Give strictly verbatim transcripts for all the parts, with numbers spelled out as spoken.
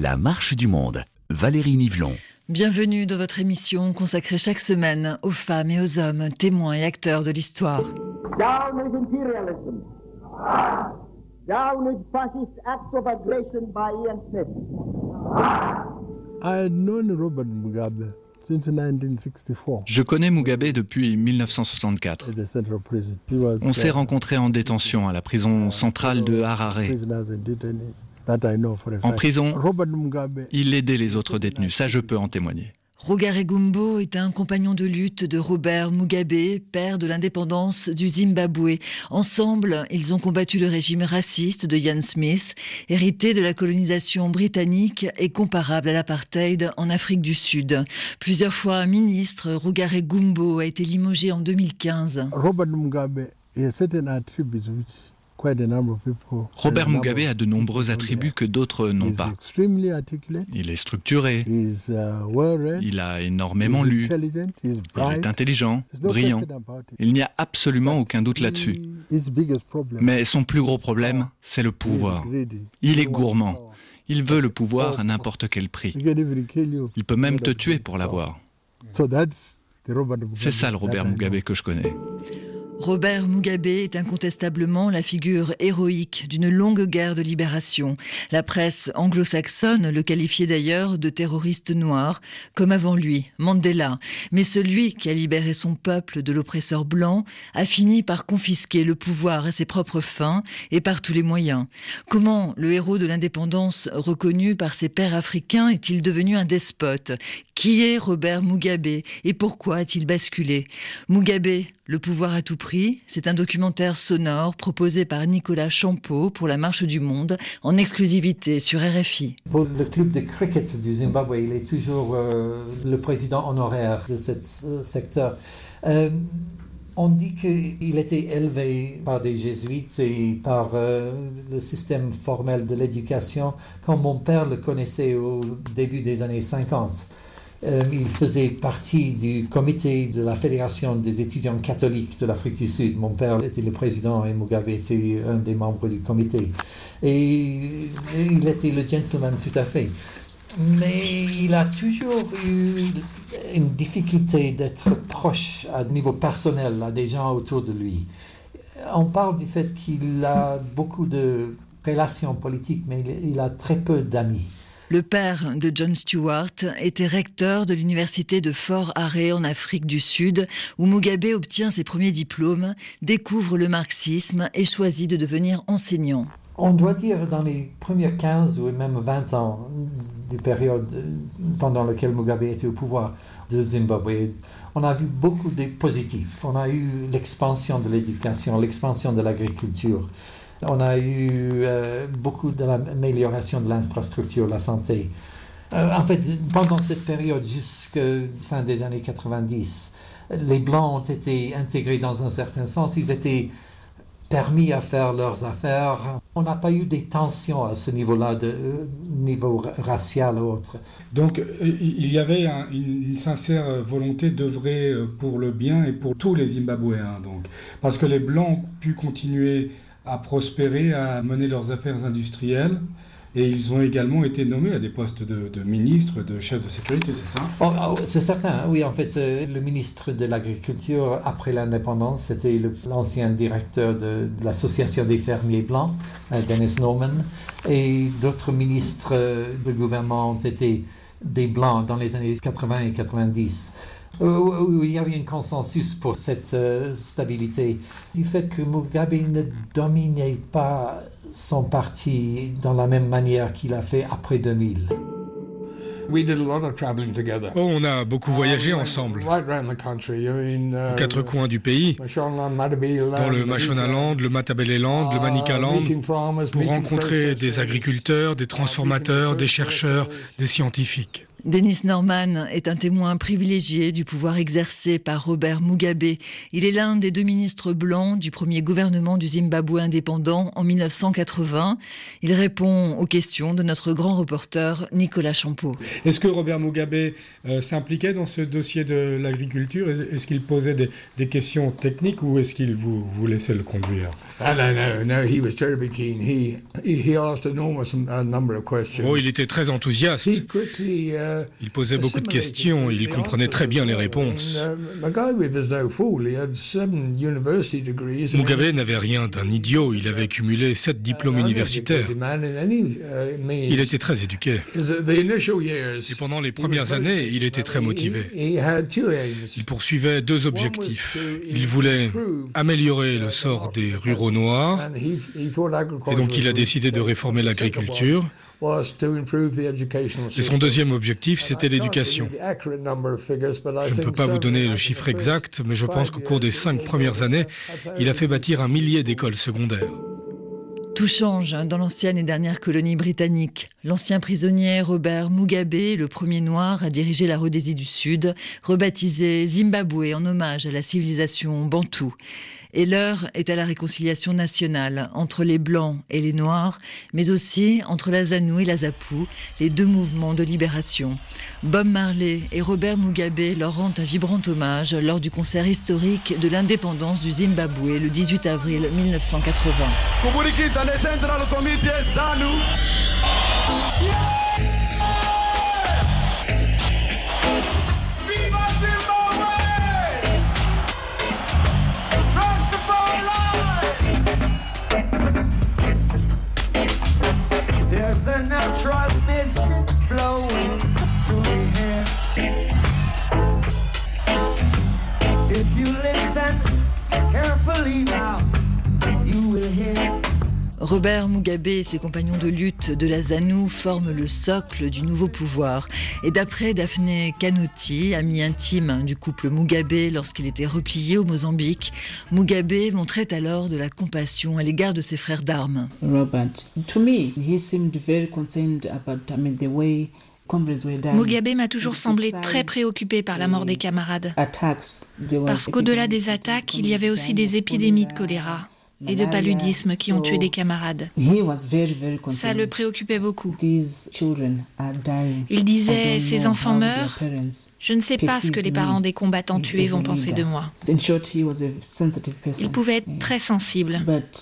La marche du monde. Valérie Nivelon. Bienvenue dans votre émission consacrée chaque semaine aux femmes et aux hommes, témoins et acteurs de l'histoire. Down with imperialism. Down with fascist acts of aggression by Ian Smith. I had known Robert Mugabe since nineteen sixty-four. Je connais Mugabe depuis mille neuf cent soixante-quatre. At the central prison. He was, On s'est uh, rencontrés en détention à la prison centrale de Harare. prisoners and detainees that I know for a En fact. prison, Robert Mugabe, il aidait les autres détenus, ça je peux en témoigner. Rugare Gumbo est un compagnon de lutte de Robert Mugabe, père de l'indépendance du Zimbabwe. Ensemble, ils ont combattu le régime raciste de Ian Smith, hérité de la colonisation britannique et comparable à l'apartheid en Afrique du Sud. Plusieurs fois ministre, Rugare Gumbo a été limogé en deux mille quinze. Robert Mugabe, he has certain attributes which quite a number of people. Robert a number Mugabe a de nombreux attributs que d'autres n'ont He's pas. extremely articulate. Il est structuré, He's uh, well read. il a énormément He's lu, intelligent. He's il bright. est intelligent, There's no brillant. question about it. Il n'y a absolument aucun doute là-dessus. His biggest problem Mais son plus gros problème, c'est le is pouvoir. greedy. Il est He wants gourmand. power. Il veut le pouvoir à n'importe quel prix. He can even kill you. Il peut même te tuer pour l'avoir. So that's the Robert Mugabe C'est ça le Robert that I know. Mugabe que je connais. Robert Mugabe est incontestablement la figure héroïque d'une longue guerre de libération. La presse anglo-saxonne le qualifiait d'ailleurs de terroriste noir, comme avant lui, Mandela. Mais celui qui a libéré son peuple de l'oppresseur blanc a fini par confisquer le pouvoir à ses propres fins et par tous les moyens. Comment le héros de l'indépendance, reconnu par ses pairs africains, est-il devenu un despote? Qui est Robert Mugabe et pourquoi a-t-il basculé? Mugabe, le pouvoir à tout prix, c'est un documentaire sonore proposé par Nicolas Champeau pour la Marche du Monde en exclusivité sur R F I. Pour le club de cricket du Zimbabwe, il est toujours euh, le président honoraire de ce euh, secteur. Euh, on dit qu'il était élevé par des jésuites et par euh, le système formel de l'éducation, comme mon père le connaissait au début des années cinquante. Euh, il faisait partie du comité de la Fédération des étudiants catholiques de l'Afrique du Sud. Mon père était le président et Mugabe était un des membres du comité. Et il était le gentleman tout à fait. Mais il a toujours eu une difficulté d'être proche à niveau personnel à des gens autour de lui. On parle du fait qu'il a beaucoup de relations politiques, mais il, il a très peu d'amis. Le père de John Stewart était recteur de l'université de Fort Hare en Afrique du Sud, où Mugabe obtient ses premiers diplômes, découvre le marxisme et choisit de devenir enseignant. On doit dire dans les premières quinze ou même vingt ans du période pendant laquelle Mugabe était au pouvoir de Zimbabwe, on a vu beaucoup de positifs. On a eu l'expansion de l'éducation, l'expansion de l'agriculture. On a eu euh, beaucoup de l'amélioration de l'infrastructure, la santé. Euh, en fait, pendant cette période, jusqu'à la fin des années quatre-vingt-dix, les Blancs ont été intégrés dans un certain sens. Ils étaient permis à faire leurs affaires. On n'a pas eu des tensions à ce niveau-là, de euh, niveau racial ou autre. Donc il y avait un, une, une sincère volonté d'œuvrer pour le bien et pour tous les Zimbabwéens. Donc, parce que les Blancs ont pu continuer à prospérer, à mener leurs affaires industrielles. Et ils ont également été nommés à des postes de, de ministres, de chefs de sécurité, c'est ça? Oh, oh, c'est certain, oui. En fait, euh, le ministre de l'Agriculture, après l'indépendance, c'était le, l'ancien directeur de, de l'Association des fermiers blancs, euh, Dennis Norman. Et d'autres ministres euh, de gouvernement ont été des Blancs dans les années quatre-vingts et quatre-vingt-dix. Euh, il y avait un consensus pour cette euh, stabilité, du fait que Mugabe ne dominait pas son parti dans la même manière qu'il a fait après deux mille. We did a lot of traveling together. Oh, on a beaucoup voyagé ensemble, Right around the country. I mean, uh, aux quatre coins du pays, Mashonaland, Matabeleland, dans le Mashonaland, le Matabeleland, le Manicaland, pour rencontrer des agriculteurs, des transformateurs, des chercheurs, des scientifiques. Dennis Norman est un témoin privilégié du pouvoir exercé par Robert Mugabe. Il est l'un des deux ministres blancs du premier gouvernement du Zimbabwe indépendant en mille neuf cent quatre-vingts. Il répond aux questions de notre grand reporter Nicolas Champeau. Est-ce que Robert Mugabe euh, s'impliquait dans ce dossier de l'agriculture? Est-ce qu'il posait des, des questions techniques ou est-ce qu'il vous, vous laissait le conduire? Ah, no, no, no, he was terribly keen. He, he, he asked enormous a number of questions. Oh, il était très enthousiaste. He quickly, uh, Il posait beaucoup de questions, il comprenait très bien les réponses. Mugabe n'avait rien d'un idiot, il avait cumulé sept diplômes universitaires. Il était très éduqué. Et pendant les premières années, il était très motivé. Il poursuivait deux objectifs. Il voulait améliorer le sort des ruraux noirs, et donc il a décidé de réformer l'agriculture. Et son deuxième objectif, c'était l'éducation. Je ne peux pas vous donner le chiffre exact, mais je pense qu'au cours des cinq premières années, il a fait bâtir un millier d'écoles secondaires. Tout change dans l'ancienne et dernière colonie britannique. L'ancien prisonnier Robert Mugabe, le premier noir à diriger la Rhodésie du Sud, rebaptisé Zimbabwe en hommage à la civilisation bantoue. Et l'heure est à la réconciliation nationale entre les Blancs et les Noirs, mais aussi entre la ZANU et la ZAPU, les deux mouvements de libération. Bob Marley et Robert Mugabe leur rendent un vibrant hommage lors du concert historique de l'indépendance du Zimbabwe le dix-huit avril mille neuf cent quatre-vingts. The natural mist flowing through the hair. If you listen carefully now, you will hear. Robert Mugabe et ses compagnons de lutte de la ZANU forment le socle du nouveau pouvoir. Et d'après Daphne Canotti, amie intime du couple Mugabe lorsqu'il était replié au Mozambique, Mugabe montrait alors de la compassion à l'égard de ses frères d'armes. Robert, to me, he seemed very concerned about, I mean, the way Mugabe m'a toujours semblé très préoccupé par la mort des camarades. Parce qu'au-delà des attaques, il y avait aussi des épidémies de choléra et de paludisme qui ont tué des camarades. Ça le préoccupait beaucoup. Il disait, ces enfants meurent, je ne sais pas ce que les parents des combattants tués vont penser de moi. Il pouvait être très sensible.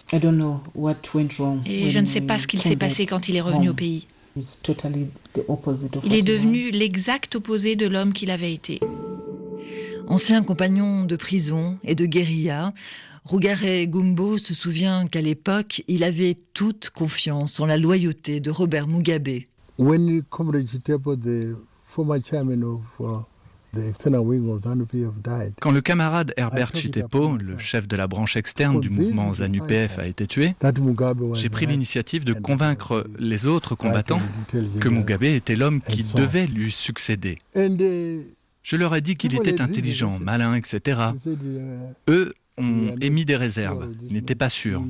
Et je ne sais pas ce qu'il s'est passé quand il est revenu au pays. Il est devenu l'exact opposé de l'homme qu'il avait été. Ancien compagnon de prison et de guérilla, Rugare Gumbo se souvient qu'à l'époque, il avait toute confiance en la loyauté de Robert Mugabe. When Comrade Chitepo, the former chairman of uh, the external wing of ZANU P F died, quand le camarade Herbert Chitepo, le chef de la branche externe du mouvement ZANU P F, a été tué, j'ai pris l'initiative de convaincre les autres combattants que Mugabe était l'homme qui devait lui succéder. Je leur ai dit qu'il était intelligent, malin, et cetera. Eux ont émis des réserves, ils n'étaient pas sûrs.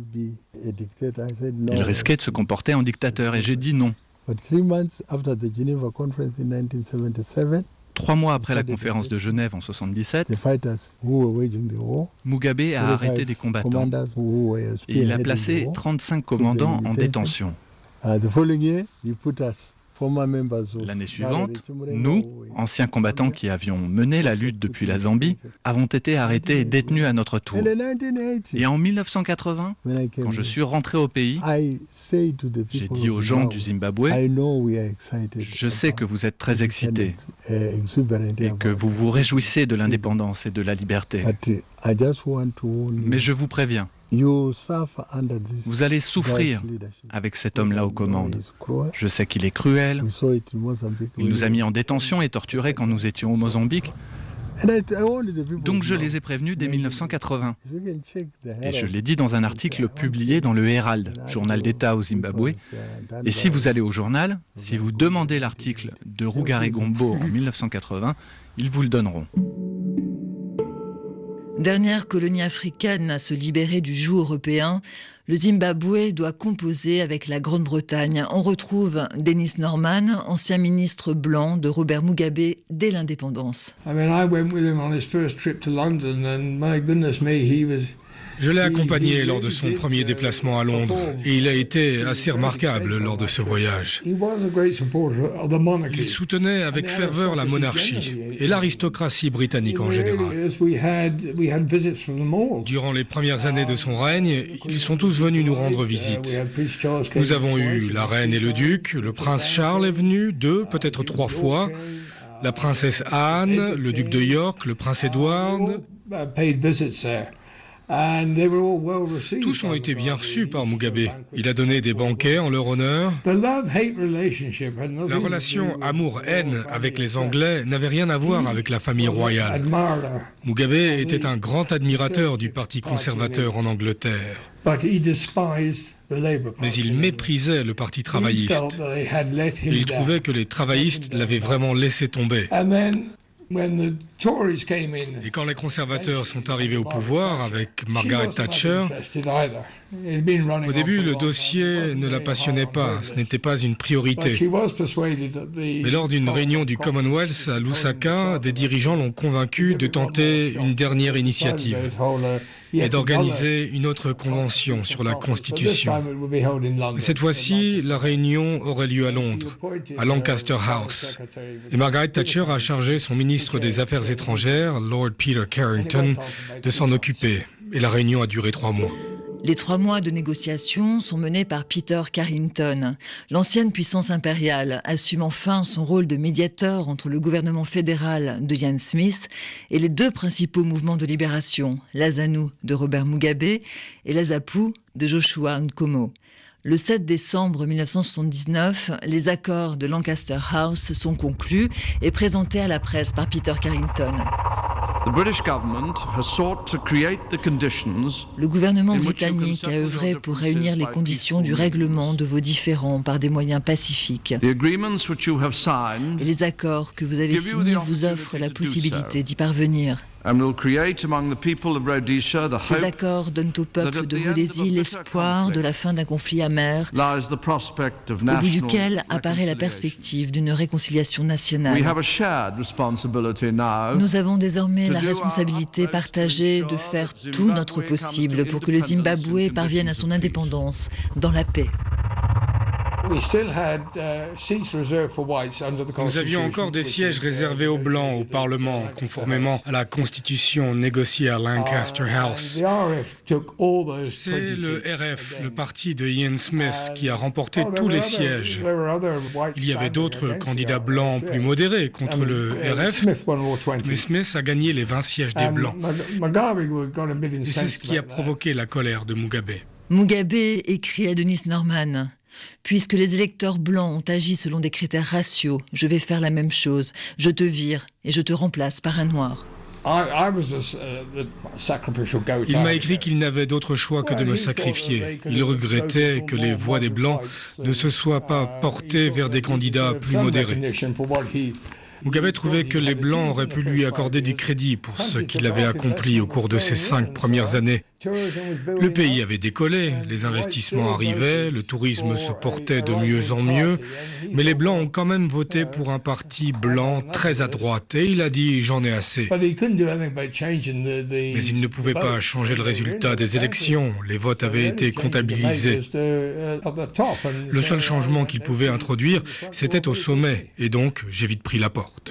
Ils risquaient de se comporter en dictateur et j'ai dit non. Trois mois après la conférence de Genève en soixante-dix-sept, Mugabe a arrêté des combattants et il a placé trente-cinq commandants en détention. L'année suivante, nous, anciens combattants qui avions mené la lutte depuis la Zambie, avons été arrêtés et détenus à notre tour. Et en mille neuf cent quatre-vingts, quand je suis rentré au pays, j'ai dit aux gens du Zimbabwe, je sais que vous êtes très excités et que vous vous réjouissez de l'indépendance et de la liberté. Mais je vous préviens, vous allez souffrir avec cet homme-là aux commandes. Je sais qu'il est cruel. Il nous a mis en détention et torturés quand nous étions au Mozambique. Donc je les ai prévenus dès mille neuf cent quatre-vingts. Et je l'ai dit dans un article publié dans le Herald, journal d'État au Zimbabwe. Et si vous allez au journal, si vous demandez l'article de Rugare Gumbo en mille neuf cent quatre-vingts, ils vous le donneront. Dernière colonie africaine à se libérer du joug européen, le Zimbabwe doit composer avec la Grande-Bretagne. On retrouve Dennis Norman, ancien ministre blanc de Robert Mugabe dès l'indépendance. I mean, I went with him on his first trip to London and my goodness me, he was Je l'ai accompagné lors de son premier déplacement à Londres et il a été assez remarquable lors de ce voyage. Il soutenait avec ferveur la monarchie et l'aristocratie britannique en général. Durant les premières années de son règne, ils sont tous venus nous rendre visite. Nous avons eu la reine et le duc, le prince Charles est venu deux, peut-être trois fois, la princesse Anne, le duc de York, le prince Edward. Tous ont été bien reçus par Mugabe. Il a donné des banquets en leur honneur. La relation amour-haine avec les Anglais n'avait rien à voir avec la famille royale. Mugabe était un grand admirateur du Parti conservateur en Angleterre. Mais il méprisait le Parti travailliste. Il trouvait que les travaillistes l'avaient vraiment laissé tomber. Et quand les conservateurs sont arrivés au pouvoir avec Margaret Thatcher, au début, le dossier ne la passionnait pas, ce n'était pas une priorité. Mais lors d'une réunion du Commonwealth à Lusaka, des dirigeants l'ont convaincu de tenter une dernière initiative et d'organiser une autre convention sur la Constitution. Cette fois-ci, la réunion aurait lieu à Londres, à Lancaster House. Et Margaret Thatcher a chargé son ministre des Affaires étrangères, Lord Peter Carrington, de s'en occuper. Et la réunion a duré trois mois. Les trois mois de négociations sont menés par Peter Carrington. L'ancienne puissance impériale assume enfin son rôle de médiateur entre le gouvernement fédéral de Ian Smith et les deux principaux mouvements de libération, l'Azanu de Robert Mugabe et l'Azapu de Joshua Nkomo. Le sept décembre mille neuf cent soixante-dix-neuf, les accords de Lancaster House sont conclus et présentés à la presse par Peter Carrington. Le gouvernement britannique a œuvré pour réunir les conditions du règlement de vos différends par des moyens pacifiques. Et les accords que vous avez signés vous offrent la possibilité d'y parvenir. Ces accords donnent au peuple de Rhodésie l'espoir de la fin d'un conflit amer, au bout duquel apparaît la perspective d'une réconciliation nationale. Nous avons désormais la responsabilité partagée de faire tout notre possible pour que le Zimbabwe parvienne à son indépendance dans la paix. Nous avions encore des sièges réservés aux Blancs au Parlement, conformément à la Constitution négociée à Lancaster House. C'est le R F, le parti de Ian Smith, qui a remporté tous les sièges. Il y avait d'autres candidats blancs plus modérés contre le R F, mais Smith a gagné les vingt sièges des Blancs. Et c'est ce qui a provoqué la colère de Mugabe. Mugabe écrit à Dennis Norman: puisque les électeurs blancs ont agi selon des critères raciaux, je vais faire la même chose. Je te vire et je te remplace par un noir. Il m'a écrit qu'il n'avait d'autre choix que de me sacrifier. Il regrettait que les voix des Blancs ne se soient pas portées vers des candidats plus modérés. Mugabe trouvait que les Blancs auraient pu lui accorder du crédit pour ce qu'il avait accompli au cours de ses cinq premières années. Le pays avait décollé, les investissements arrivaient, le tourisme se portait de mieux en mieux, mais les Blancs ont quand même voté pour un parti blanc très à droite et il a dit « j'en ai assez ». Mais il ne pouvait pas changer le résultat des élections, les votes avaient été comptabilisés. Le seul changement qu'il pouvait introduire, c'était au sommet, et donc j'ai vite pris la porte.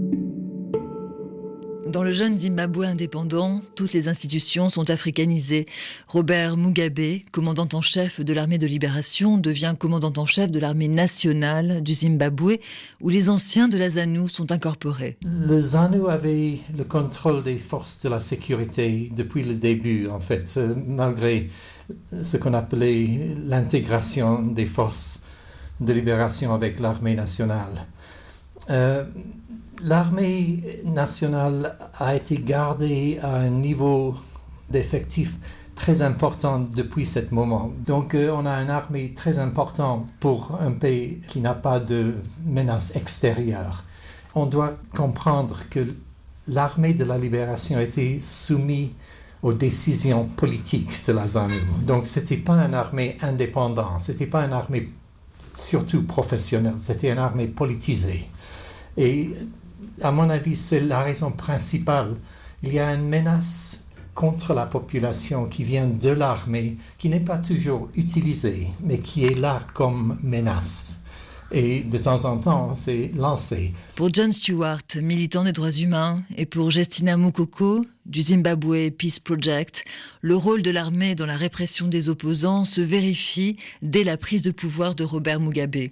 Dans le jeune Zimbabwe indépendant, toutes les institutions sont africanisées. Robert Mugabe, commandant en chef de l'armée de libération, devient commandant en chef de l'armée nationale du Zimbabwe, où les anciens de la ZANU sont incorporés. Le ZANU avait le contrôle des forces de la sécurité depuis le début, en fait, malgré ce qu'on appelait l'intégration des forces de libération avec l'armée nationale. Euh, L'armée nationale a été gardée à un niveau d'effectif très important depuis ce moment. Donc euh, on a une armée très importante pour un pays qui n'a pas de menace extérieure. On doit comprendre que l'armée de la libération était soumise aux décisions politiques de la ZANU. Donc ce n'était pas une armée indépendante, ce n'était pas une armée surtout professionnelle, c'était une armée politisée. Et à mon avis, c'est la raison principale. Il y a une menace contre la population qui vient de l'armée, qui n'est pas toujours utilisée, mais qui est là comme menace. Et de temps en temps, c'est lancé. Pour John Stewart, militant des droits humains, et pour Justina Mukoko, du Zimbabwe Peace Project, le rôle de l'armée dans la répression des opposants se vérifie dès la prise de pouvoir de Robert Mugabe.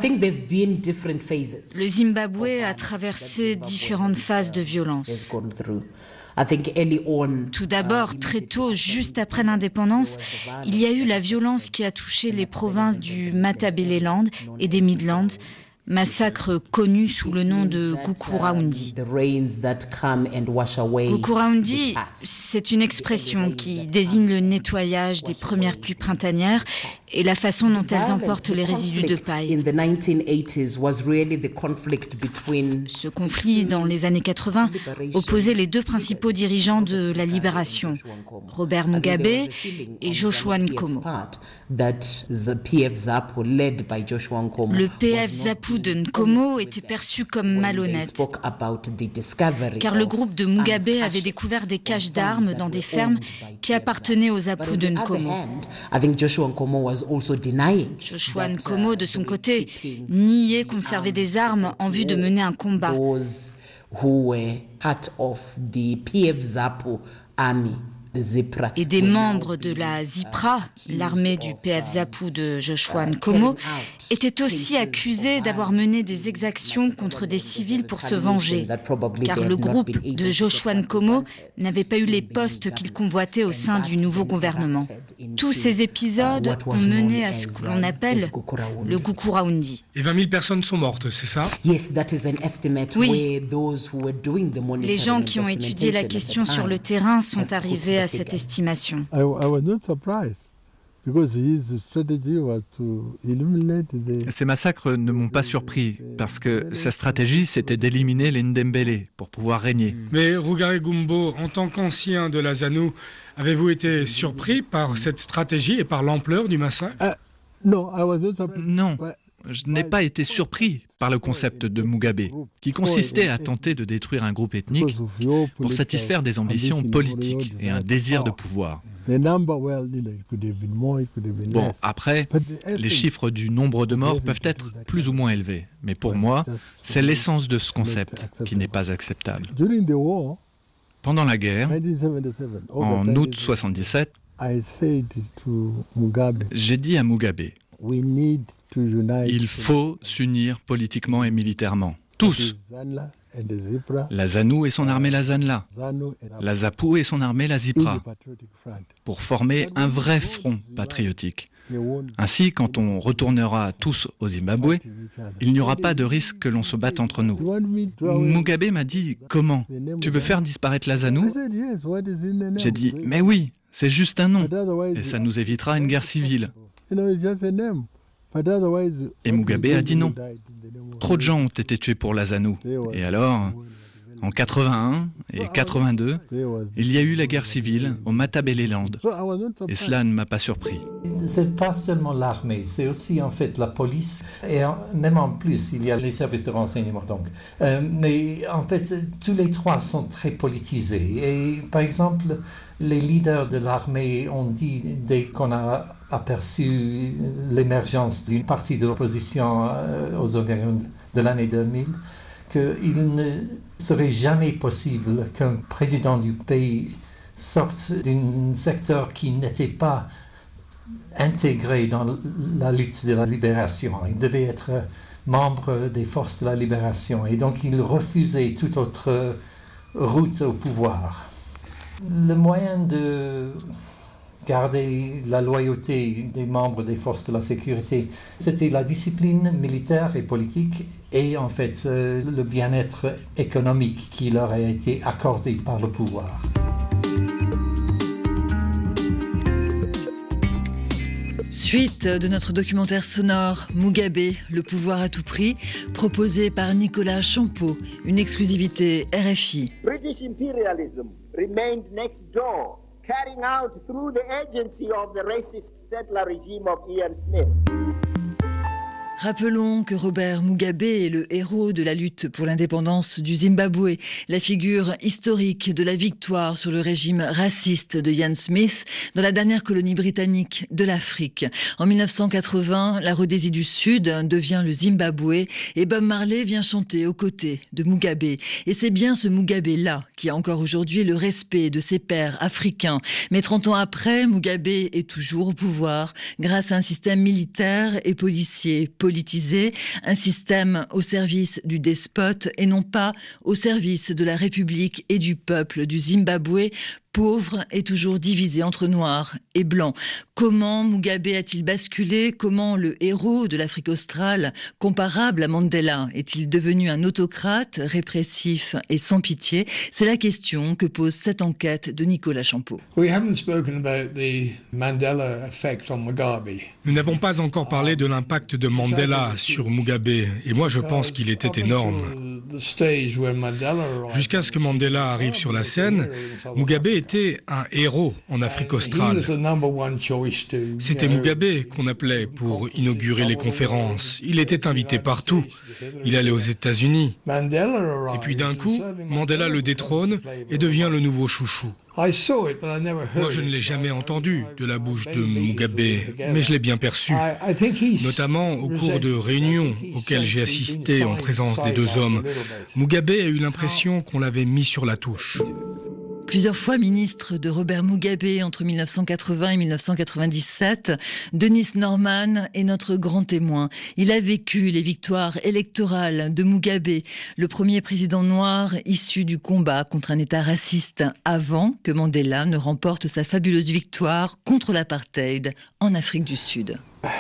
Le Zimbabwe a traversé différentes phases de violence. Tout d'abord, très tôt, juste après l'indépendance, il y a eu la violence qui a touché les provinces du Matabeleland et des Midlands, massacre connu sous le nom de Gukurahundi. Gukurahundi, c'est une expression qui désigne le nettoyage des premières pluies printanières et la façon dont elles emportent les résidus de paille. Ce conflit, dans les années quatre-vingts, opposait les deux principaux dirigeants de la libération, Robert Mugabe et Joshua Nkomo. Le P F ZAPU de Nkomo était perçu comme malhonnête, car le groupe de Mugabe avait découvert des caches d'armes dans des fermes qui appartenaient aux ZAPU de Nkomo. Joshua Nkomo, de son côté, niait conserver des armes en vue de mener un combat. Et des membres de la ZIPRA, l'armée du P F ZAPU de Joshua Nkomo, étaient aussi accusés d'avoir mené des exactions contre des civils pour se venger, car le groupe de Joshua Nkomo n'avait pas eu les postes qu'il convoitait au sein du nouveau gouvernement. Tous ces épisodes ont mené à ce que l'on appelle le Gukurahundi. Et vingt mille personnes sont mortes, c'est ça? Oui. Les gens qui ont étudié la question sur le terrain sont arrivés à cette estimation. Ces massacres ne m'ont pas surpris, parce que sa stratégie, c'était d'éliminer les Ndembele pour pouvoir régner. Mais Rugare Gumbo, en tant qu'ancien de la ZANU, avez-vous été surpris par cette stratégie et par l'ampleur du massacre? Non, je n'ai pas été surpris par le concept de Mugabe, qui consistait à tenter de détruire un groupe ethnique pour satisfaire des ambitions politiques et un désir de pouvoir. Bon, après, les chiffres du nombre de morts peuvent être plus ou moins élevés, mais pour moi, c'est l'essence de ce concept qui n'est pas acceptable. Pendant la guerre, en août soixante-dix-sept, j'ai dit à Mugabe: il faut s'unir politiquement et militairement, tous. La ZANU et son armée la ZANLA, la ZAPU et son armée la ZIPRA, pour former un vrai front patriotique. Ainsi, quand on retournera tous au Zimbabwe, il n'y aura pas de risque que l'on se batte entre nous. Mugabe m'a dit: comment? Tu veux faire disparaître la ZANU? J'ai dit: mais oui, c'est juste un nom, et ça nous évitera une guerre civile. Et Mugabe a dit non. Trop de gens ont été tués pour la ZANU. Et alors, en quatre-vingt-un et quatre-vingt-deux, il y a eu la guerre civile au Matabeleland. Et cela ne m'a pas surpris. C'est pas seulement l'armée, c'est aussi en fait la police. Et en, même en plus, il y a les services de renseignement. Donc. Euh, mais en fait, tous les trois sont très politisés. Et par exemple, les leaders de l'armée ont dit, dès qu'on a aperçu l'émergence d'une partie de l'opposition aux élections de l'année deux mille, qu'il ne serait jamais possible qu'un président du pays sorte d'un secteur qui n'était pas intégré dans la lutte de la libération. Il devait être membre des forces de la libération et donc il refusait toute autre route au pouvoir. Le moyen de garder la loyauté des membres des forces de la sécurité, c'était la discipline militaire et politique et en fait euh, le bien-être économique qui leur a été accordé par le pouvoir. Suite de notre documentaire sonore Mugabe, le pouvoir à tout prix, proposé par Nicolas Champeau, une exclusivité R F I. British imperialism remained next door, carrying out through the agency of the racist settler regime of Ian Smith. Rappelons que Robert Mugabe est le héros de la lutte pour l'indépendance du Zimbabwe, la figure historique de la victoire sur le régime raciste de Ian Smith dans la dernière colonie britannique de l'Afrique. En mille neuf cent quatre-vingts, la Rhodésie du Sud devient le Zimbabwe et Bob Marley vient chanter aux côtés de Mugabe. Et c'est bien ce Mugabe-là qui a encore aujourd'hui le respect de ses pairs africains. Mais trente ans après, Mugabe est toujours au pouvoir grâce à un système militaire et policier politisé, un système au service du despote et non pas au service de la République et du peuple du Zimbabwe, pauvre et toujours divisé entre noirs et blancs. Comment Mugabe a-t-il basculé? Comment le héros de l'Afrique australe, comparable à Mandela, est-il devenu un autocrate répressif et sans pitié? C'est la question que pose cette enquête de Nicolas Champeau. We haven't spoken about the Mandela effect on Mugabe. Nous n'avons pas encore parlé de l'impact de Mandela sur Mugabe, et moi je pense qu'il était énorme. Jusqu'à ce que Mandela arrive sur la scène, Mugabe était un héros en Afrique australe. C'était Mugabe qu'on appelait pour inaugurer les conférences. Il était invité partout. Il allait aux États-Unis. Et puis d'un coup, Mandela le détrône et devient le nouveau chouchou. Moi, je ne l'ai jamais entendu de la bouche de Mugabe, mais je l'ai bien perçu, notamment au cours de réunions auxquelles j'ai assisté en présence des deux hommes. Mugabe a eu l'impression qu'on l'avait mis sur la touche. Plusieurs fois ministre de Robert Mugabe entre mille neuf cent quatre-vingts et mille neuf cent quatre-vingt-dix-sept, Denis Norman est notre grand témoin. Il a vécu les victoires électorales de Mugabe, le premier président noir issu du combat contre un État raciste, avant que Mandela ne remporte sa fabuleuse victoire contre l'apartheid en Afrique du Sud.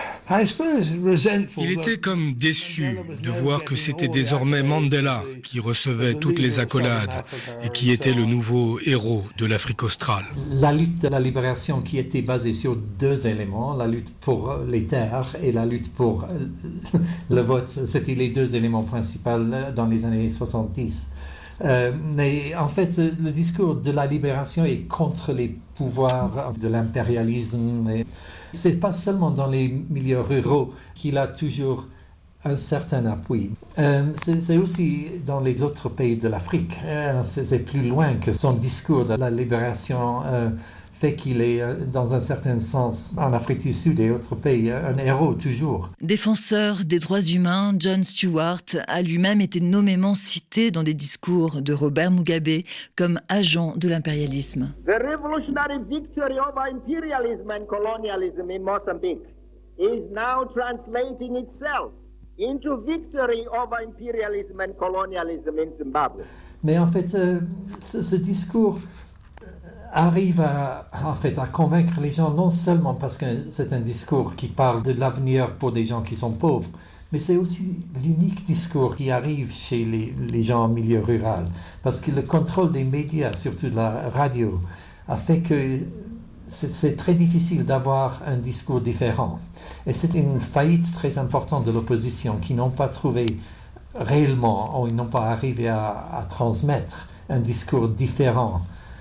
Il était comme déçu de voir que c'était désormais Mandela qui recevait toutes les accolades et qui était le nouveau héros de l'Afrique australe. La lutte de la libération qui était basée sur deux éléments, la lutte pour les terres et la lutte pour le vote, c'était les deux éléments principaux dans les années soixante-dix. Euh, mais en fait, le discours de la libération est contre les pouvoirs de l'impérialisme. Et c'est pas seulement dans les milieux ruraux qu'il a toujours un certain appui. Euh, c'est, c'est aussi dans les autres pays de l'Afrique. Euh, c'est, c'est plus loin que son discours de la libération euh, fait qu'il est, dans un certain sens, en Afrique du Sud et autres pays, un héros toujours. Défenseur des droits humains, John Stewart a lui-même été nommément cité dans des discours de Robert Mugabe comme agent de l'impérialisme. The revolutionary victory over imperialism and colonialism in Mozambique is now translating itself into victory over imperialism and colonialism in Zimbabwe. Mais en fait, euh, ce, ce discours arrive à, en fait, à convaincre les gens, non seulement parce que c'est un discours qui parle de l'avenir pour des gens qui sont pauvres, mais c'est aussi l'unique discours qui arrive chez les, les gens en milieu rural. Parce que le contrôle des médias, surtout de la radio, a fait que c'est, c'est très difficile d'avoir un discours différent. Et c'est une faillite très importante de l'opposition qui n'ont pas trouvé réellement, ou ils n'ont pas arrivé à, à transmettre un discours différent.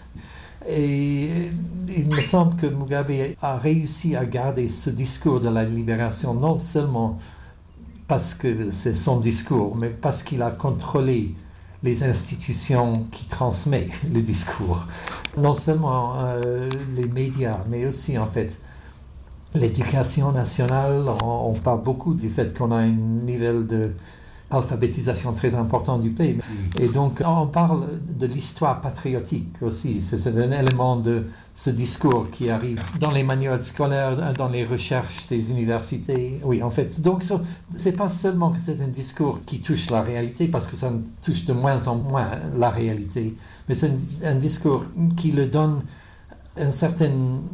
Et il me semble que Mugabe a réussi à garder ce discours de la libération, non seulement parce que c'est son discours, mais parce qu'il a contrôlé les institutions qui transmettent le discours. Non seulement euh, les médias, mais aussi en fait l'éducation nationale. On, on parle beaucoup du fait qu'on a un niveau de alphabétisation très importante du pays. Et donc, on parle de l'histoire patriotique aussi. C'est, c'est un élément de ce discours qui arrive dans les manuels scolaires, dans les recherches des universités. Oui, en fait. Donc, c'est pas seulement que c'est un discours qui touche la réalité, parce que ça touche de moins en moins la réalité, mais c'est un, un discours qui le donne un certain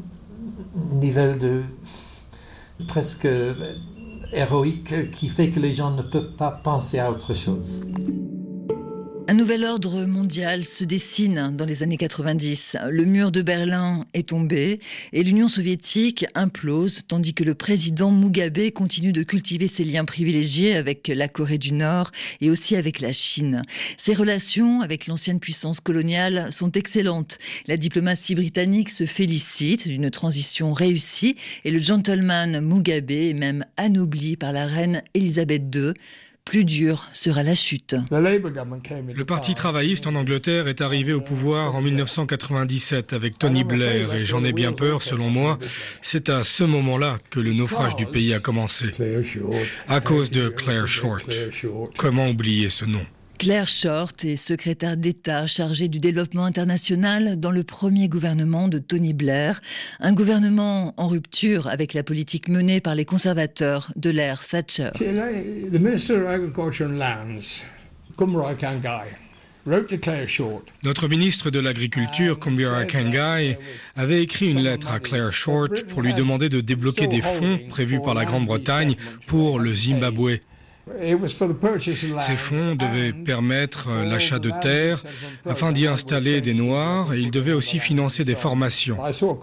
niveau de presque héroïque qui fait que les gens ne peuvent pas penser à autre chose. Un nouvel ordre mondial se dessine dans les années quatre-vingt-dix. Le mur de Berlin est tombé et l'Union soviétique implose, tandis que le président Mugabe continue de cultiver ses liens privilégiés avec la Corée du Nord et aussi avec la Chine. Ses relations avec l'ancienne puissance coloniale sont excellentes. La diplomatie britannique se félicite d'une transition réussie et le gentleman Mugabe est même anobli par la reine Elisabeth deux. Plus dure sera la chute. Le Parti travailliste en Angleterre est arrivé au pouvoir en mille neuf cent quatre-vingt-dix-sept avec Tony Blair et j'en ai bien peur, selon moi, c'est à ce moment-là que le naufrage du pays a commencé. À cause de Claire Short. Comment oublier ce nom ? Claire Short est secrétaire d'État chargée du développement international dans le premier gouvernement de Tony Blair, un gouvernement en rupture avec la politique menée par les conservateurs de l'ère Thatcher. The Minister of Agriculture and Lands, Kumra Kangai, wrote to Claire Short. Notre ministre de l'Agriculture, Kumbira Kangai, avait écrit une lettre à Claire Short pour lui demander de débloquer des fonds prévus par la Grande-Bretagne pour le Zimbabwe. Ces fonds devaient permettre l'achat de terres afin d'y installer des Noirs et ils devaient aussi financer des formations.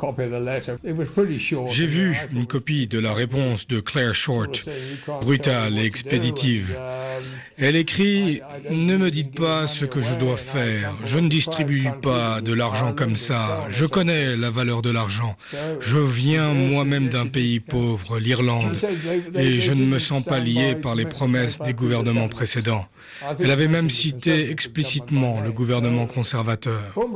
J'ai vu une copie de la réponse de Claire Short, brutale et expéditive. Elle écrit « Ne me dites pas ce que je dois faire. Je ne distribue pas de l'argent comme ça. Je connais la valeur de l'argent. Je viens moi-même d'un pays pauvre, l'Irlande, et je ne me sens pas lié par les promesses des gouvernements précédents. » Elle avait même cité explicitement le gouvernement conservateur. Donc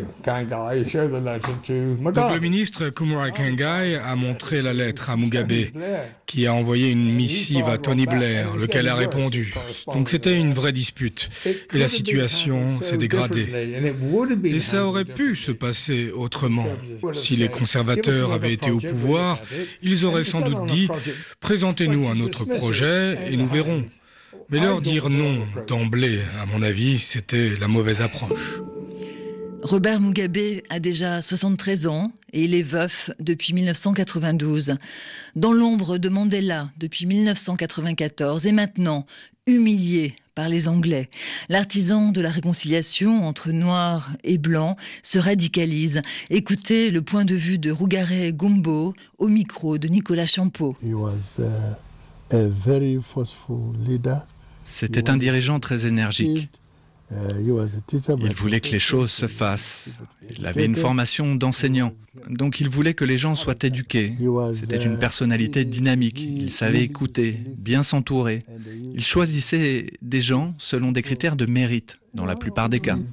le ministre Kumra Kangai a montré la lettre à Mugabe, qui a envoyé une missive à Tony Blair, lequel a répondu. Donc c'était une vraie dispute. Et la situation s'est dégradée. Et ça aurait pu se passer autrement. Si les conservateurs avaient été au pouvoir, ils auraient sans doute dit « Présentez-nous un autre projet et nous verrons ». Mais leur dire non d'emblée, à mon avis, c'était la mauvaise approche. Robert Mugabe a déjà soixante-treize ans et il est veuf depuis mille neuf cent quatre-vingt-douze. Dans l'ombre de Mandela depuis mille neuf cent quatre-vingt-quatorze et maintenant humilié par les Anglais. L'artisan de la réconciliation entre Noirs et Blancs se radicalise. Écoutez le point de vue de Rougaré Gombo au micro de Nicolas Champeau. He was, uh, a very forceful leader. C'était un dirigeant très énergique. Il voulait que les choses se fassent. Il avait une formation d'enseignant. Donc il voulait que les gens soient éduqués. C'était une personnalité dynamique. Il savait écouter, bien s'entourer. Il choisissait des gens selon des critères de mérite, dans la plupart des cas.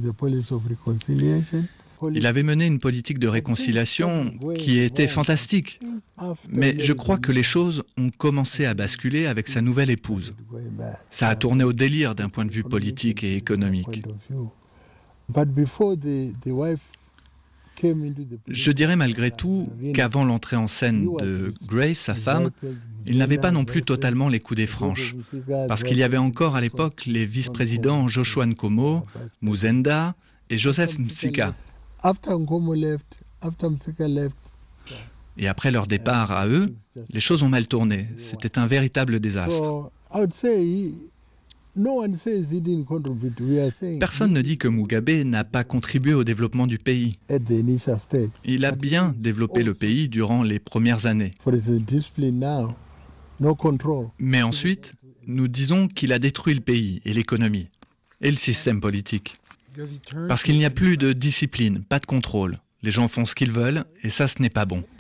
Il avait mené une politique de réconciliation qui était fantastique. Mais je crois que les choses ont commencé à basculer avec sa nouvelle épouse. Ça a tourné au délire d'un point de vue politique et économique. Je dirais malgré tout qu'avant l'entrée en scène de Grace, sa femme, il n'avait pas non plus totalement les coups des franches. Parce qu'il y avait encore à l'époque les vice-présidents Joshua Nkomo, Muzenda et Joseph Msika. Et après leur départ à eux, les choses ont mal tourné. C'était un véritable désastre. Personne ne dit que Mugabe n'a pas contribué au développement du pays. Il a bien développé le pays durant les premières années. Mais ensuite, nous disons qu'il a détruit le pays et l'économie et le système politique. Parce qu'il n'y a plus de discipline, pas de contrôle. Les gens font ce qu'ils veulent et ça, ce n'est pas bon.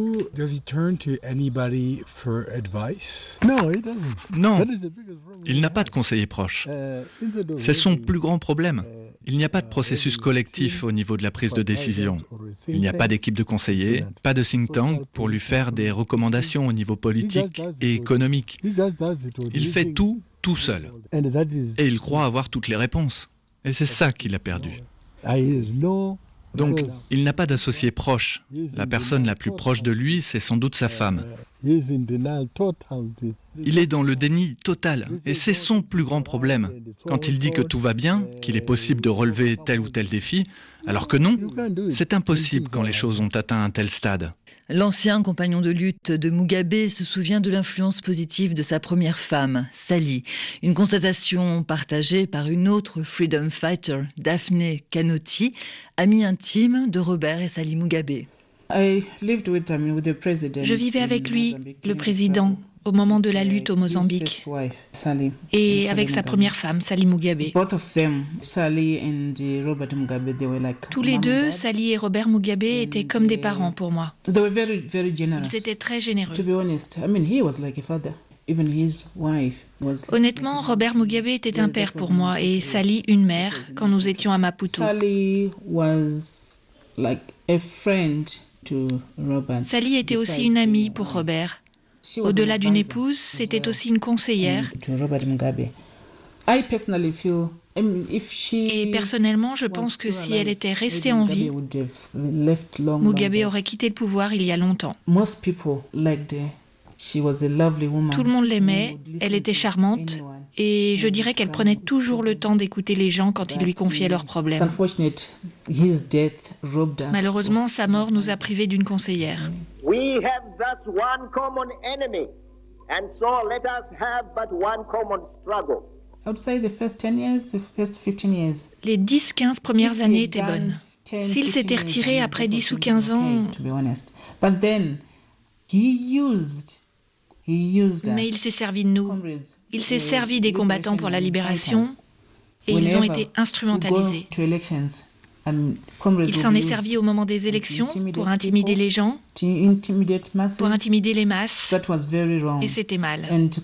Non, il n'a pas de conseiller proche. C'est son plus grand problème. Il n'y a pas de processus collectif au niveau de la prise de décision. Il n'y a pas d'équipe de conseillers, pas de think tank pour lui faire des recommandations au niveau politique et économique. Il fait tout, tout seul. Et il croit avoir toutes les réponses. Et c'est ça qu'il a perdu. Donc, il n'a pas d'associé proche. La personne la plus proche de lui, c'est sans doute sa femme. Il est dans le déni total, et c'est son plus grand problème. Quand il dit que tout va bien, qu'il est possible de relever tel ou tel défi, Alors que non, c'est impossible quand les choses ont atteint un tel stade. L'ancien compagnon de lutte de Mugabe se souvient de l'influence positive de sa première femme, Sally. Une constatation partagée par une autre freedom fighter, Daphne Kanoti, amie intime de Robert et Sally Mugabe. Je vivais avec lui, le président, au moment de la lutte au Mozambique, et avec sa première femme, Sally Mugabe. Tous les deux, Sally et Robert Mugabe, étaient comme des parents pour moi. Ils étaient très généreux. Honnêtement, Robert Mugabe était un père pour moi et Sally une mère quand nous étions à Maputo. Sally était aussi une amie pour Robert. Au-delà d'une épouse, c'était aussi une conseillère. Et personnellement, je pense que si elle était restée en vie, Mugabe aurait quitté le pouvoir il y a longtemps. Tout le monde l'aimait, elle était charmante, et je dirais qu'elle prenait toujours le temps d'écouter les gens quand ils lui confiaient leurs problèmes. Malheureusement, sa mort nous a privés d'une conseillère. We have thus one common enemy, and so let us have but one common struggle. Les dix quinze premières années étaient bonnes. S'il s'était retiré après dix ou quinze ans... Mais il s'est servi de nous. Il s'est servi des combattants pour la libération et ils ont été instrumentalisés. Il s'en est servi au moment des élections pour intimider les gens, pour intimider les masses, et c'était mal.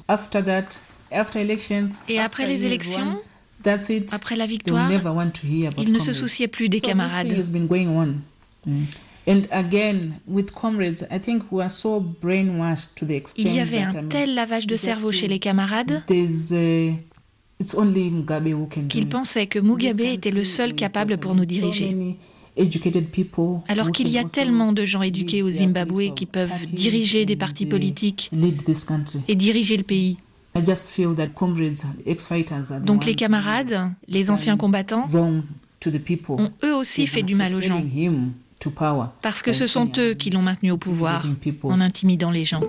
Et après les élections, après la victoire, il ne se souciait plus des camarades. Il y avait un tel lavage de cerveau chez les camarades qu'ils pensaient que Mugabe était le seul capable pour nous diriger. Alors qu'il y a tellement de gens éduqués au Zimbabwe qui peuvent diriger des partis politiques et diriger le pays. Donc les camarades, les anciens combattants, ont eux aussi fait du mal aux gens. Parce que ce sont eux qui l'ont maintenu au pouvoir en intimidant les gens.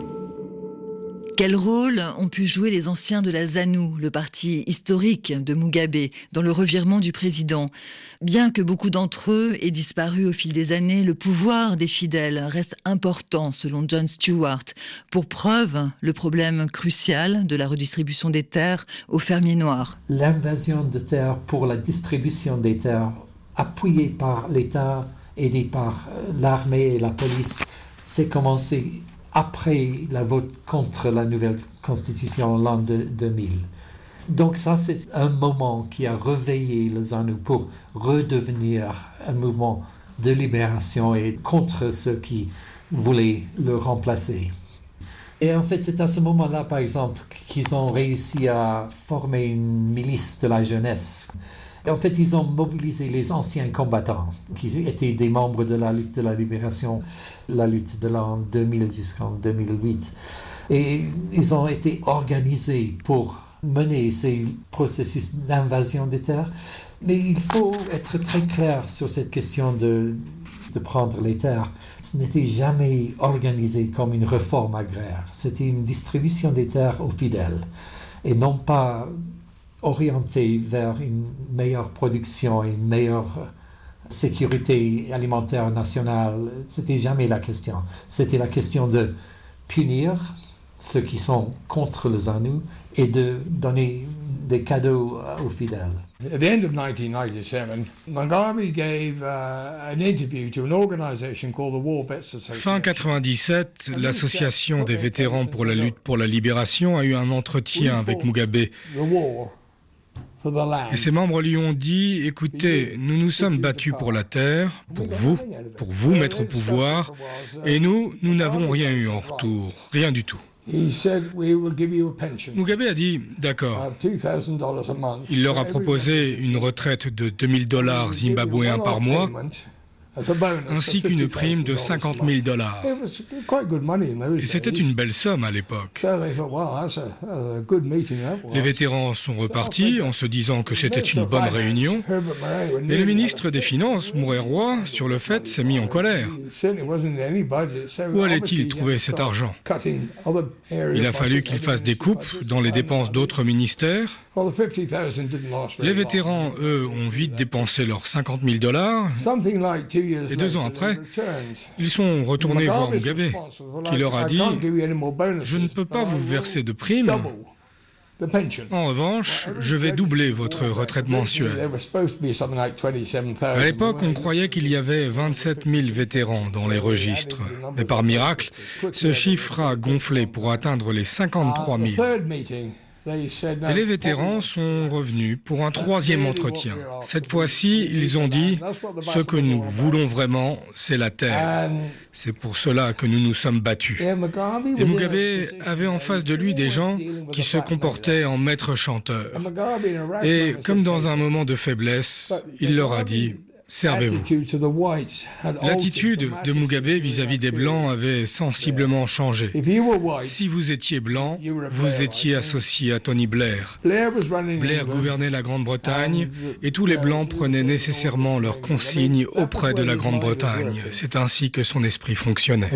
Quel rôle ont pu jouer les anciens de la ZANU, le parti historique de Mugabe, dans le revirement du président? Bien que beaucoup d'entre eux aient disparu au fil des années, le pouvoir des fidèles reste important, selon John Stewart. Pour preuve, le problème crucial de la redistribution des terres aux fermiers noirs. L'invasion de terres pour la distribution des terres, appuyée par l'État, aidé par l'armée et la police, s'est commencé après la vote contre la nouvelle constitution en l'an deux mille. Donc ça, c'est un moment qui a réveillé le ZANU pour redevenir un mouvement de libération et contre ceux qui voulaient le remplacer. Et en fait, c'est à ce moment-là, par exemple, qu'ils ont réussi à former une milice de la jeunesse. En fait, ils ont mobilisé les anciens combattants qui étaient des membres de la lutte de la libération, la lutte de l'an deux mille jusqu'en deux mille huit. Et ils ont été organisés pour mener ces processus d'invasion des terres. Mais il faut être très clair sur cette question de, de prendre les terres. Ce n'était jamais organisé comme une réforme agraire. C'était une distribution des terres aux fidèles et non pas orienté vers une meilleure production et une meilleure sécurité alimentaire nationale. C'était jamais la question. C'était la question de punir ceux qui sont contre le ZANU et de donner des cadeaux aux fidèles. At the end of nineteen ninety-seven, Mugabe gave uh, an interview to an organization called the War Vets Association. Fin quatre-vingt-dix-sept, l'association des vétérans pour la lutte pour la libération a eu un entretien avec Mugabe. Et ses membres lui ont dit, écoutez, nous nous sommes battus pour la terre, pour vous, pour vous mettre au pouvoir, et nous, nous n'avons rien eu en retour, rien du tout. Mugabe a dit, d'accord. Il leur a proposé une retraite de deux mille dollars zimbabwéens par mois ainsi qu'une prime de cinquante mille dollars. Et c'était une belle somme à l'époque. Les vétérans sont repartis en se disant que c'était une bonne réunion. Et le ministre des Finances, Murray Roy, sur le fait, s'est mis en colère. Où allait-il trouver cet argent? Il a fallu qu'il fasse des coupes dans les dépenses d'autres ministères. Les vétérans, eux, ont vite dépensé leurs cinquante mille dollars. Et deux ans après, ils sont retournés voir Mugabe, qui leur a dit « Je ne peux pas vous verser de primes. En revanche, je vais doubler votre retraite mensuelle. » À l'époque, on croyait qu'il y avait vingt-sept mille vétérans dans les registres. Mais par miracle, ce chiffre a gonflé pour atteindre les cinquante-trois mille. Et les vétérans sont revenus pour un troisième entretien. Cette fois-ci, ils ont dit « Ce que nous voulons vraiment, c'est la terre. C'est pour cela que nous nous sommes battus. » Et Mugabe avait en face de lui des gens qui se comportaient en maître chanteur. Et comme dans un moment de faiblesse, il leur a dit « Servez-vous. » L'attitude de Mugabe vis-à-vis des Blancs avait sensiblement changé. Si vous étiez blanc, vous étiez associé à Tony Blair. Blair gouvernait la Grande-Bretagne et tous les Blancs prenaient nécessairement leurs consignes auprès de la Grande-Bretagne. C'est ainsi que son esprit fonctionnait.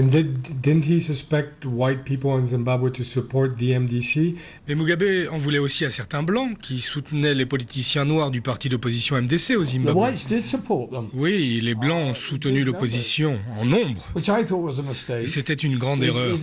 Mais Mugabe en voulait aussi à certains Blancs qui soutenaient les politiciens noirs du parti d'opposition M D C au Zimbabwe. Oui, les Blancs ont soutenu l'opposition en nombre. Et c'était une grande erreur.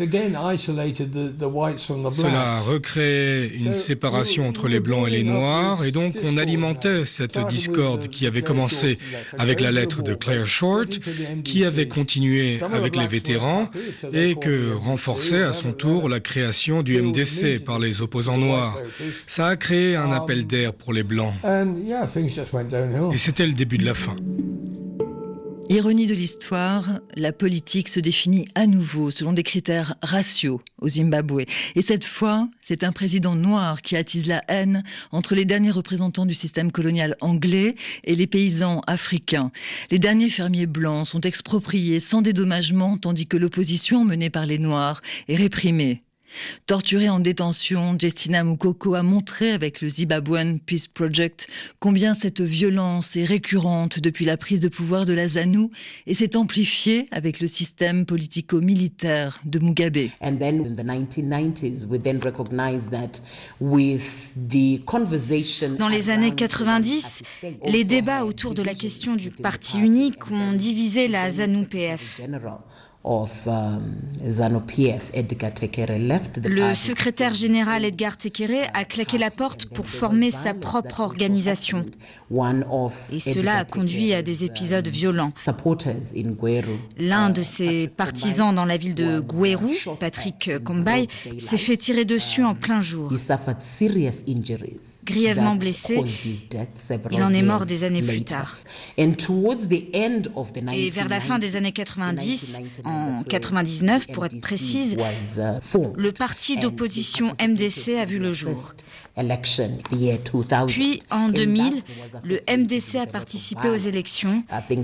Cela recréait une séparation entre les Blancs et les Noirs, et donc on alimentait cette discorde qui avait commencé avec la lettre de Claire Short, qui avait continué avec les vétérans, et que renforçait à son tour la création du M D C par les opposants noirs. Ça a créé un appel d'air pour les Blancs. Et c'était le début de la fin. Ironie de l'histoire, la politique se définit à nouveau selon des critères raciaux au Zimbabwe. Et cette fois, c'est un président noir qui attise la haine entre les derniers représentants du système colonial anglais et les paysans africains. Les derniers fermiers blancs sont expropriés sans dédommagement, tandis que l'opposition menée par les Noirs est réprimée. Torturée en détention, Justina Mukoko a montré avec le Zimbabwean Peace Project combien cette violence est récurrente depuis la prise de pouvoir de la ZANU et s'est amplifiée avec le système politico-militaire de Mugabe. Dans les années quatre-vingt-dix, les débats autour de la question du parti unique ont divisé la ZANU-P F. Le secrétaire général Edgar Tekere a claqué la porte pour former sa propre organisation. Et cela a conduit à des épisodes violents. L'un de ses partisans dans la ville de Gweru, Patrick Kombai, s'est fait tirer dessus en plein jour. Grièvement blessé, il en est mort des années plus tard. Et vers la fin des années quatre-vingt-dix, en quatre-vingt-dix-neuf pour être précise, le parti d'opposition M D C a vu le jour. Puis en deux mille, le M D C a participé aux élections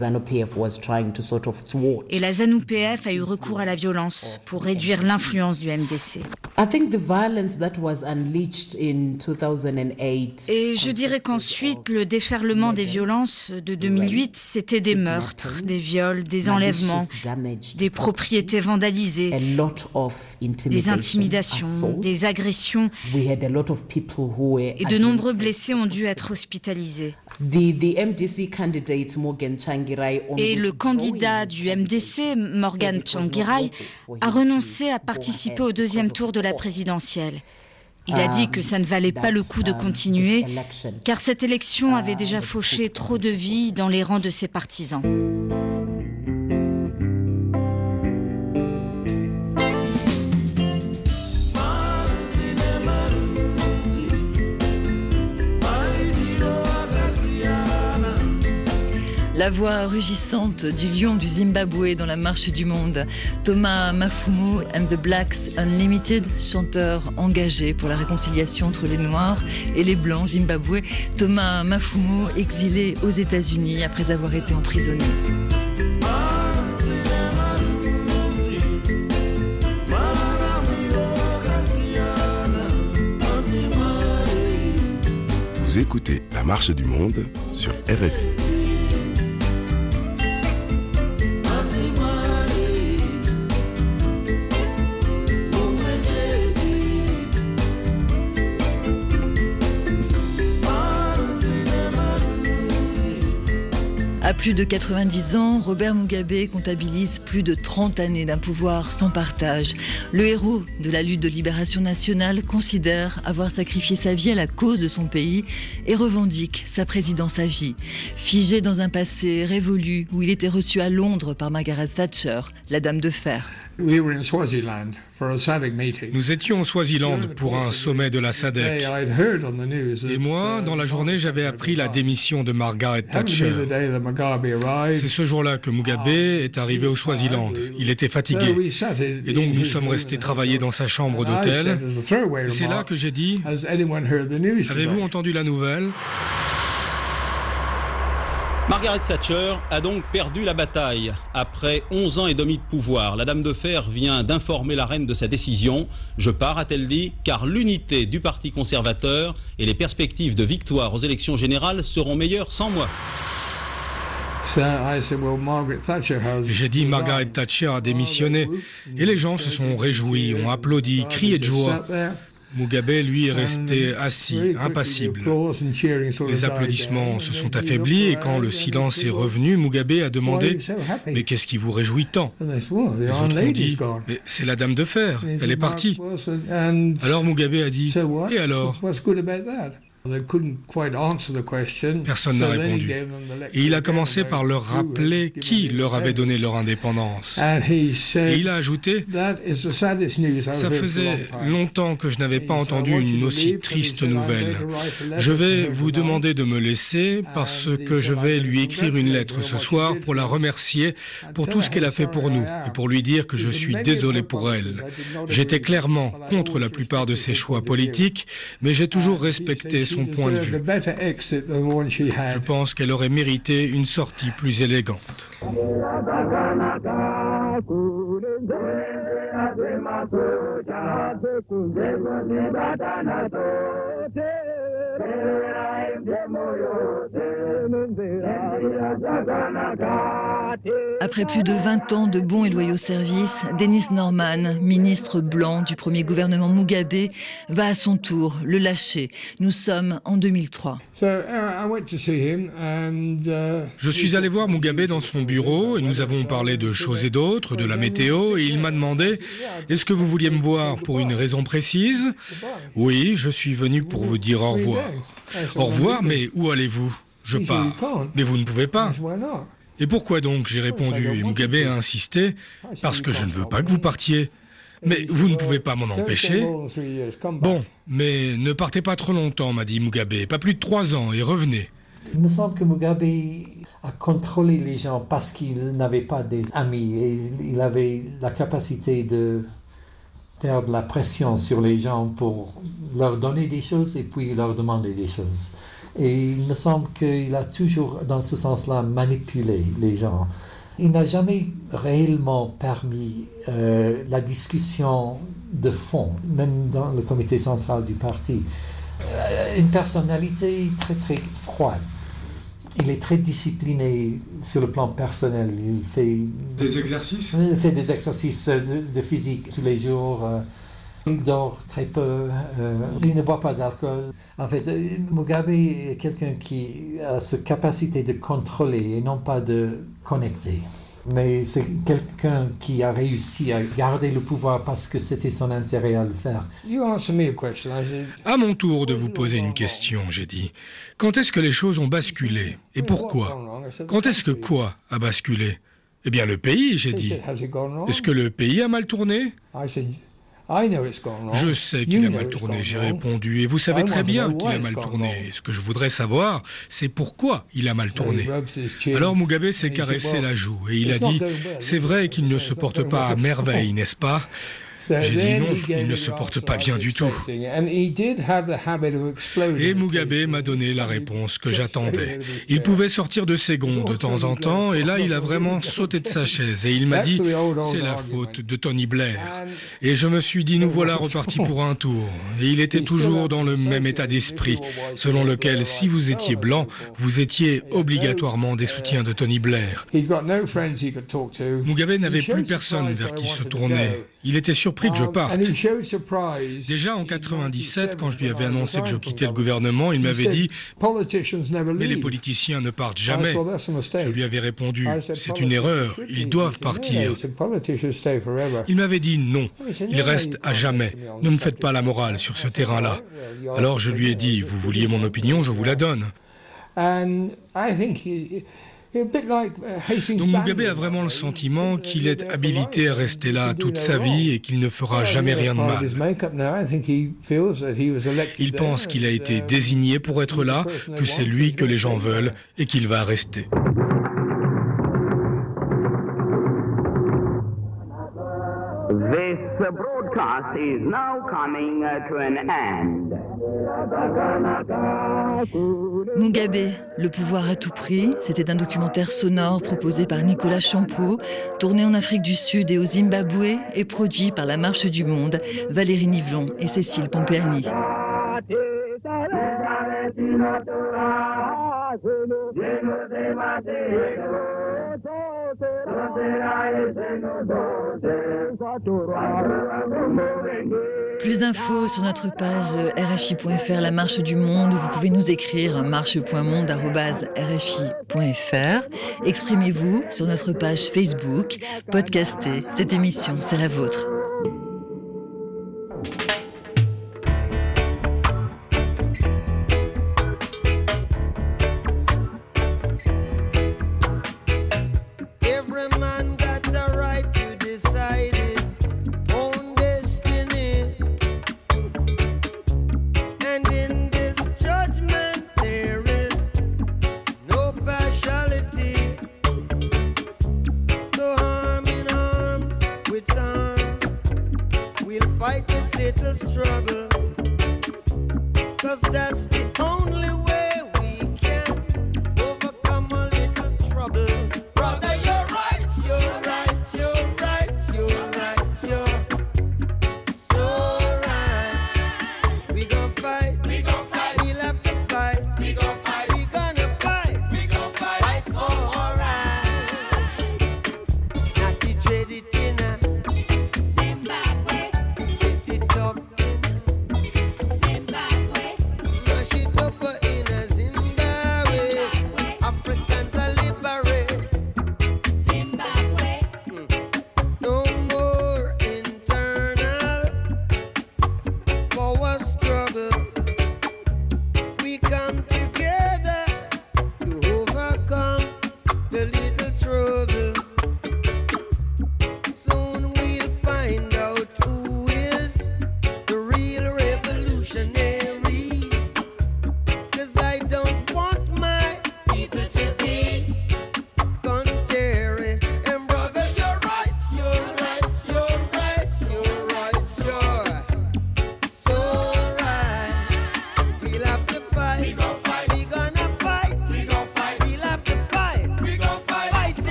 et la ZANU-P F a eu recours à la violence pour réduire l'influence du M D C. Et je dirais qu'ensuite, le déferlement des violences de deux mille huit, c'était des meurtres, des viols, des enlèvements, des propriétés vandalisées, des intimidations, des agressions, et de nombreux blessés ont dû être hospitalisés. Et le candidat du M D C, Morgan Tsvangirai, a renoncé à participer au deuxième tour de la présidentielle. Il a dit que ça ne valait pas le coup de continuer, car cette élection avait déjà fauché trop de vies dans les rangs de ses partisans. La voix rugissante du lion du Zimbabwe dans la marche du monde. Thomas Mafumo and the Blacks Unlimited, chanteur engagé pour la réconciliation entre les Noirs et les Blancs Zimbabwe. Thomas Mafumo, exilé aux États-Unis après avoir été emprisonné. marche du monde sur R F I. À plus de quatre-vingt-dix ans, Robert Mugabe comptabilise plus de trente années d'un pouvoir sans partage. Le héros de la lutte de libération nationale considère avoir sacrifié sa vie à la cause de son pays et revendique sa présidence à vie. Figé dans un passé révolu où il était reçu à Londres par Margaret Thatcher, la Dame de Fer. Nous étions au Swaziland pour un sommet de la S A D C. Et moi, dans la journée, j'avais appris la démission de Margaret Thatcher. C'est ce jour-là que Mugabe est arrivé au Swaziland. Il était fatigué. Et donc nous sommes restés travailler dans sa chambre d'hôtel. Et c'est là que j'ai dit, avez-vous entendu la nouvelle ? Margaret Thatcher a donc perdu la bataille. Après onze ans et demi de pouvoir, la Dame de Fer vient d'informer la reine de sa décision. Je pars, a-t-elle dit, car l'unité du Parti conservateur et les perspectives de victoire aux élections générales seront meilleures sans moi. J'ai dit, Margaret Thatcher a démissionné. Et les gens se sont réjouis, ont applaudi, crié de joie. Mugabe, lui, est resté assis, impassible. Les applaudissements se sont affaiblis et quand le silence est revenu, Mugabe a demandé « Mais qu'est-ce qui vous réjouit tant ?» Les autres ont dit « Mais c'est la Dame de Fer, elle est partie. » Alors Mugabe a dit « Et alors ?» Personne n'a répondu. Et il a commencé par leur rappeler qui leur avait donné leur indépendance. Et il a ajouté « Ça faisait longtemps que je n'avais pas entendu une aussi triste nouvelle. Je vais vous demander de me laisser parce que je vais lui écrire une lettre ce soir pour la remercier pour tout ce qu'elle a fait pour nous et pour lui dire que je suis désolé pour elle. J'étais clairement contre la plupart de ses choix politiques, mais j'ai toujours respecté son point de vue. Je pense qu'elle aurait mérité une sortie plus élégante. Après plus de vingt ans de bons et loyaux services, Dennis Norman, ministre blanc du premier gouvernement Mugabe, va à son tour le lâcher. Nous sommes en deux mille trois. Je suis allé voir Mugabe dans son bureau et nous avons parlé de choses et d'autres, de la météo, et il m'a demandé « Est-ce que vous vouliez me voir pour une raison précise ?» Oui, je suis venu pour vous dire au revoir. Au revoir, mais où allez-vous ? Je pars. Mais vous ne pouvez pas. Et pourquoi donc ? J'ai répondu, et Mugabe a insisté, parce que je ne veux pas que vous partiez. Mais vous ne pouvez pas m'en empêcher. Bon, mais ne partez pas trop longtemps, m'a dit Mugabe, pas plus de trois ans, et revenez. Il me semble que Mugabe a contrôlé les gens parce qu'il n'avait pas des amis et il avait la capacité de faire de la pression sur les gens pour leur donner des choses et puis leur demander des choses. Et il me semble qu'il a toujours, dans ce sens-là, manipulé les gens. Il n'a jamais réellement permis euh, la discussion de fond, même dans le comité central du parti. Euh, une personnalité très très froide. Il est très discipliné sur le plan personnel. Il fait des exercices. Il fait des exercices de, de physique tous les jours. Euh, il dort très peu. Euh, il ne boit pas d'alcool. En fait, Mugabe est quelqu'un qui a cette capacité de contrôler et non pas de connecter. Mais c'est quelqu'un qui a réussi à garder le pouvoir parce que c'était son intérêt à le faire. À mon tour de vous poser une question, j'ai dit. Quand est-ce que les choses ont basculé ? Et pourquoi ? Quand est-ce que quoi a basculé ? Eh bien le pays, j'ai dit. Est-ce que le pays a mal tourné ? Je sais qu'il a mal tourné, j'ai répondu, et vous savez très bien qu'il a mal tourné. Ce que je voudrais « c'est pourquoi il a mal tourné. Alors Mugabe s'est caressé la joue et il a dit « C'est vrai qu'il ne se porte pas à merveille, n'est-ce pas ? J'ai dit non, il ne se porte pas bien du tout. Et Mugabe m'a donné la réponse que j'attendais. Il pouvait sortir de ses gonds de temps en temps, et là il a vraiment sauté de sa chaise. Et il m'a dit, c'est la faute de Tony Blair. Et je me suis dit, nous voilà repartis pour un tour. Et il était toujours dans le même état d'esprit, selon lequel si vous étiez blanc, vous étiez obligatoirement des soutiens de Tony Blair. Mugabe n'avait plus personne vers qui se tourner. Il était surpris que je parte. Déjà en quatre-vingt-dix-sept, quand je lui avais annoncé que je quittais le gouvernement, il m'avait dit « Mais les politiciens ne partent jamais ». Je lui avais répondu « C'est une erreur, ils doivent partir ». Il m'avait dit « Non, ils restent à jamais. Ne me faites pas la morale sur ce terrain-là ». Alors je lui ai dit « Vous vouliez mon opinion, je vous la donne ». Donc Mugabe a vraiment le sentiment qu'il est habilité à rester là toute sa vie et qu'il ne fera jamais rien de mal. Il pense qu'il a été désigné pour être là, que c'est lui que les gens veulent et qu'il va rester. This broadcast is now coming to an end. Mugabe, le pouvoir à tout prix, c'était un documentaire sonore proposé par Nicolas Champeau, tourné en Afrique du Sud et au Zimbabwe et produit par La Marche du Monde, Valérie Nivelon et Cécile Pompeani. Plus d'infos sur notre page R F I point F R, La Marche du Monde, où vous pouvez nous écrire marche point monde arobase R F I point F R. Exprimez-vous sur notre page Facebook, podcastez. Cette émission, c'est la vôtre.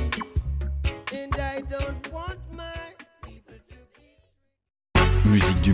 Musique du